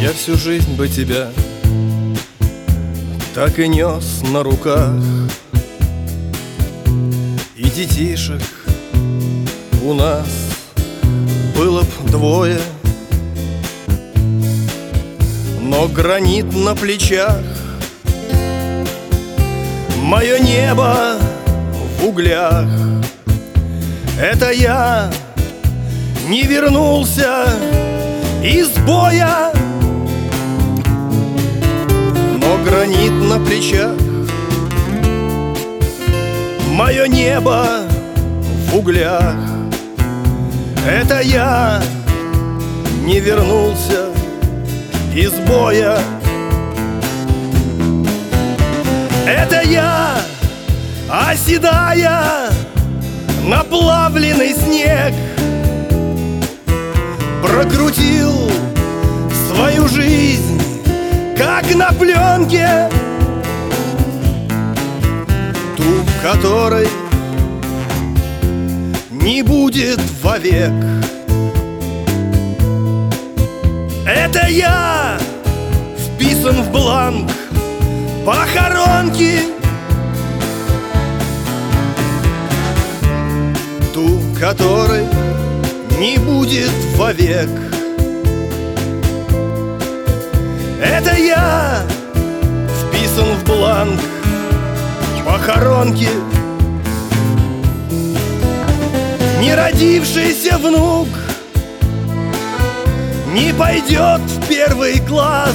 Я всю жизнь бы тебя так и нес на руках, и детишек у нас было б двое, но гранит на плечах, мое небо в углях. Это я не вернулся из боя, но гранит на плечах, мое небо в углях. Это я не вернулся из боя. Это я, оседая на плавленый снег, прокрутил свою жизнь, как на пленке, ту, которой не будет вовек. Это я вписан в бланк похоронки, ту, которой не будет вовек. Это я вписан в бланк похоронки, не родившийся внук не пойдет в первый класс,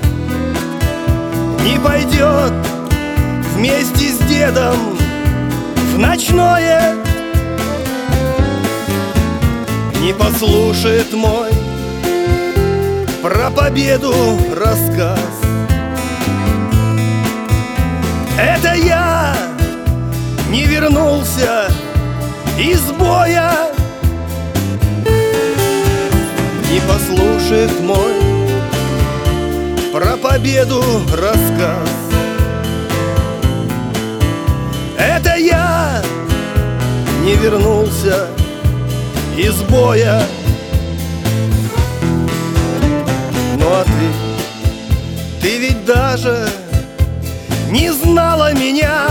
не пойдет вместе с дедом в ночное, не послушает мой про победу рассказ. Это я не вернулся из боя, не послушает мой про победу рассказ. Это я не вернулся из боя. Ну а ты ведь даже не знала меня.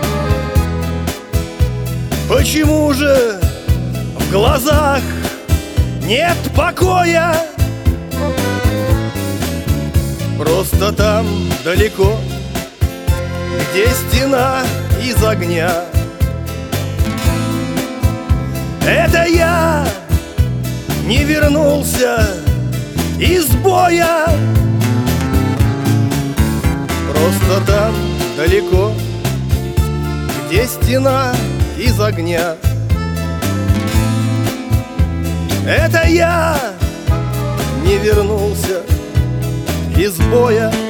Почему же в глазах нет покоя? Просто там далеко, где стена из огня. Это я не вернулся из боя. Просто там далеко, где стена из огня. Это я не вернулся из боя.